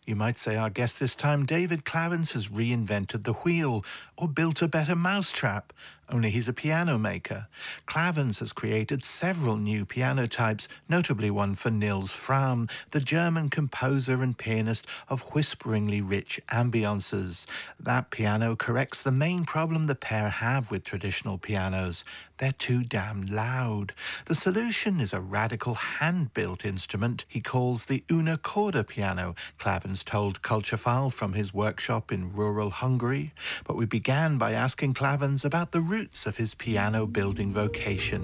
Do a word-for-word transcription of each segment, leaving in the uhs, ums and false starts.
You might say our guest this time, David Clavens, has reinvented the wheel or built a better mousetrap, only he's a piano maker. Clavens has created several new piano types, notably one for Nils Frahm, the German composer and pianist of whisperingly rich ambiances. That piano corrects the main problem the pair have with traditional pianos. They're too damn loud. The solution is a radical hand-built instrument he calls the Una Corda piano, Clavens told Culturefile from his workshop in rural Hungary. But we began by asking Clavens about the roots of his piano-building vocation.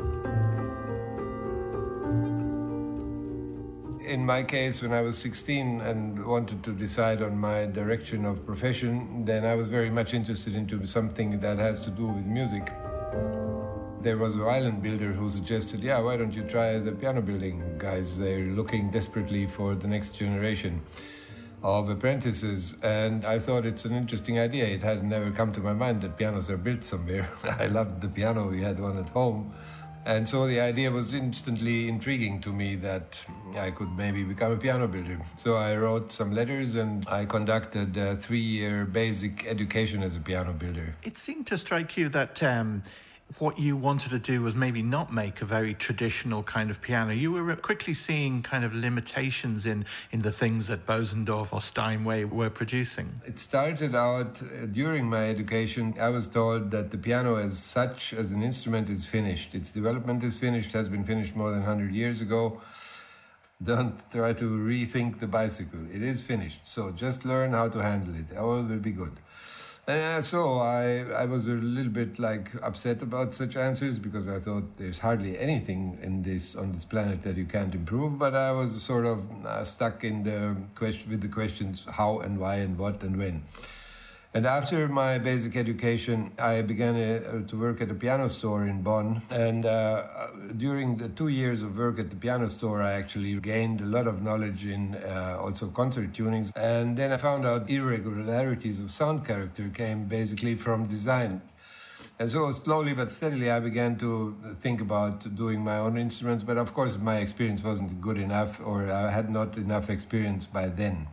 In my case, when I was sixteen and wanted to decide on my direction of profession, then I was very much interested into something that has to do with music. There was a violin builder who suggested, yeah, why don't you try the piano building guys? They're looking desperately for the next generation of apprentices. And I thought it's an interesting idea. It had never come to my mind that pianos are built somewhere. I loved the piano. We had one at home. And so the idea was instantly intriguing to me that I could maybe become a piano builder. So I wrote some letters and I conducted a three-year basic education as a piano builder. It seemed to strike you that um, what you wanted to do was maybe not make a very traditional kind of piano. You were quickly seeing kind of limitations in, in the things that Bosendorf or Steinway were producing. It started out uh, during my education. I was told that the piano as such, as an instrument, is finished. Its development is finished, has been finished more than one hundred years ago. Don't try to rethink the bicycle. It is finished. So just learn how to handle it. All will be good. Uh, so I, I was a little bit like upset about such answers because I thought there's hardly anything in this on this planet that you can't improve. But I was sort of uh, stuck in the question with the questions how and why and what and when. And after my basic education, I began uh, to work at a piano store in Bonn. And uh, during the two years of work at the piano store, I actually gained a lot of knowledge in uh, also concert tunings. And then I found out irregularities of sound character came basically from design. And so slowly but steadily, I began to think about doing my own instruments. But of course, my experience wasn't good enough, or I had not enough experience by then.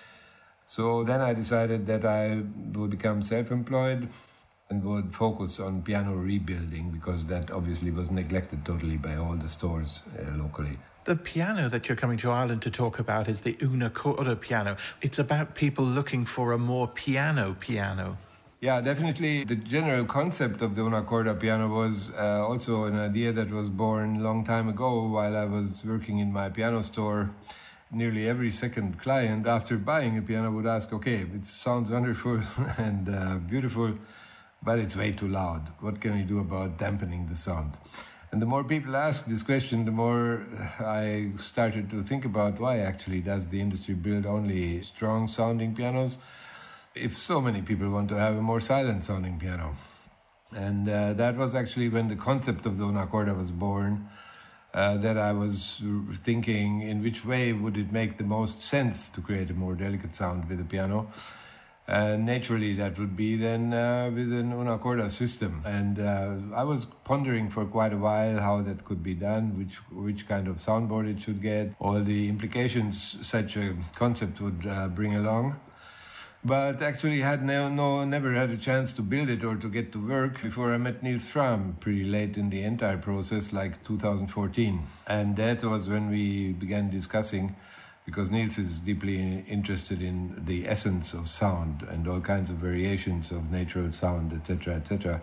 So then I decided that I would become self-employed and would focus on piano rebuilding, because that obviously was neglected totally by all the stores uh, locally. The piano that you're coming to Ireland to talk about is the Una Corda piano. It's about people looking for a more piano piano. Yeah, definitely. The general concept of the Una Corda piano was uh, also an idea that was born a long time ago while I was working in my piano store. Nearly every second client, after buying a piano, would ask, okay, it sounds wonderful and uh, beautiful, but it's way too loud. What can we do about dampening the sound? And the more people ask this question, the more I started to think about why actually does the industry build only strong-sounding pianos if so many people want to have a more silent-sounding piano? And uh, that was actually when the concept of the Una Corda was born. Uh, that I was thinking in which way would it make the most sense to create a more delicate sound with the piano. And naturally that would be then uh, with an Una Corda system. And uh, I was pondering for quite a while how that could be done, which which kind of soundboard it should get, all the implications such a concept would uh, bring along. But actually had no, no, never had a chance to build it or to get to work before I met Nils Frahm pretty late in the entire process, like two thousand fourteen. And that was when we began discussing, because Nils is deeply interested in the essence of sound and all kinds of variations of natural sound, et cetera, et cetera.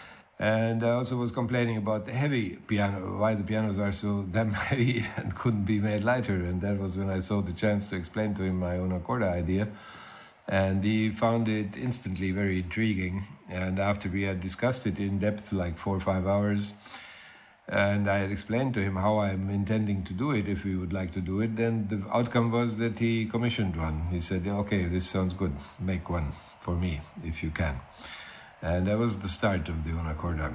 And I also was complaining about the heavy piano, why the pianos are so damn heavy and couldn't be made lighter. And that was when I saw the chance to explain to him my Una Corda idea. And he found it instantly very intriguing. And after we had discussed it in depth, like four or five hours, and I had explained to him how I'm intending to do it, if we would like to do it, then the outcome was that he commissioned one. He said, okay, this sounds good. Make one for me, if you can. And that was the start of the Una Corda.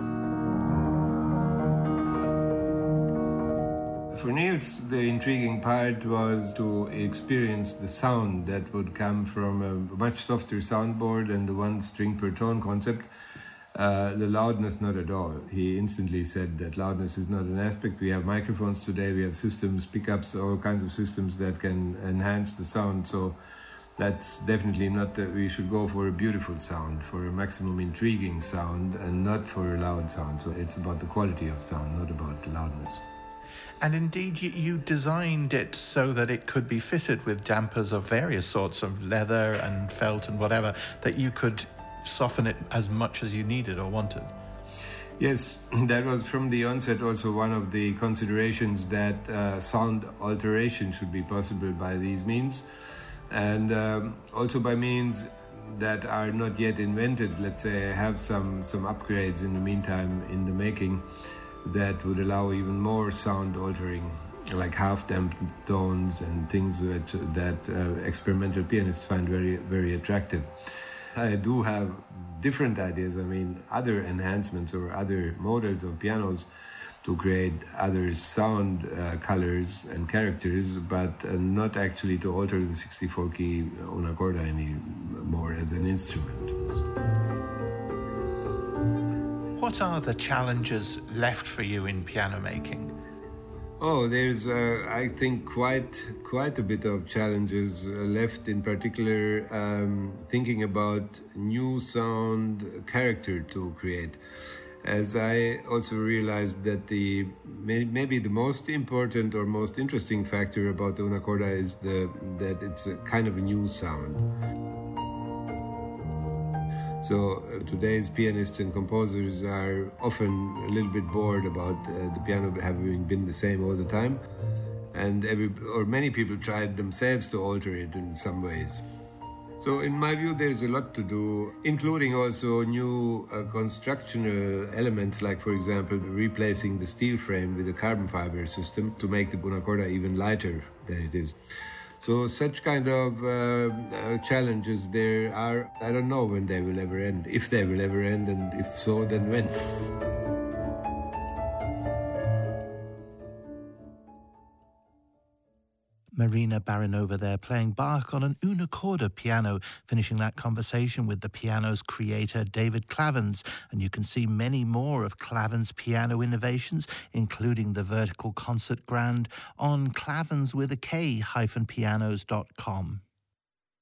For Nils, the intriguing part was to experience the sound that would come from a much softer soundboard and the one string per tone concept. Uh, the loudness, not at all. He instantly said that loudness is not an aspect. We have microphones today, we have systems, pickups, all kinds of systems that can enhance the sound. So that's definitely not that we should go for a beautiful sound, for a maximum intriguing sound, and not for a loud sound. So it's about the quality of sound, not about the loudness. And indeed, you, you designed it so that it could be fitted with dampers of various sorts of leather and felt and whatever, that you could soften it as much as you needed or wanted. Yes, that was from the onset also one of the considerations, that uh, sound alteration should be possible by these means, and um, also by means that are not yet invented. Let's say have some, some upgrades in the meantime in the making that would allow even more sound altering, like half-damped tones and things that, that uh, experimental pianists find very, very attractive. I do have different ideas, I mean, other enhancements or other models of pianos to create other sound uh, colors and characters, but uh, not actually to alter the sixty-four key una corda anymore as an instrument. What are the challenges left for you in piano making? Oh, there's, uh, I think, quite quite a bit of challenges uh, left. In particular, um, thinking about new sound character to create. As I also realized that the may, maybe the most important or most interesting factor about the una corda is the that it's a kind of a new sound. So uh, today's pianists and composers are often a little bit bored about uh, the piano having been the same all the time, and every or many people tried themselves to alter it in some ways. So in my view, there's a lot to do, including also new uh, constructional elements, like, for example, replacing the steel frame with a carbon fiber system to make the una corda even lighter than it is. So such kind of uh, uh, challenges there are, I don't know when they will ever end, if they will ever end, and if so, then when. Marina Baranova there, playing Bach on an una corda piano, finishing that conversation with the piano's creator, David Clavens. And you can see many more of Clavens' piano innovations, including the Vertical Concert Grand, on clavens with a K hyphen pianos dot com.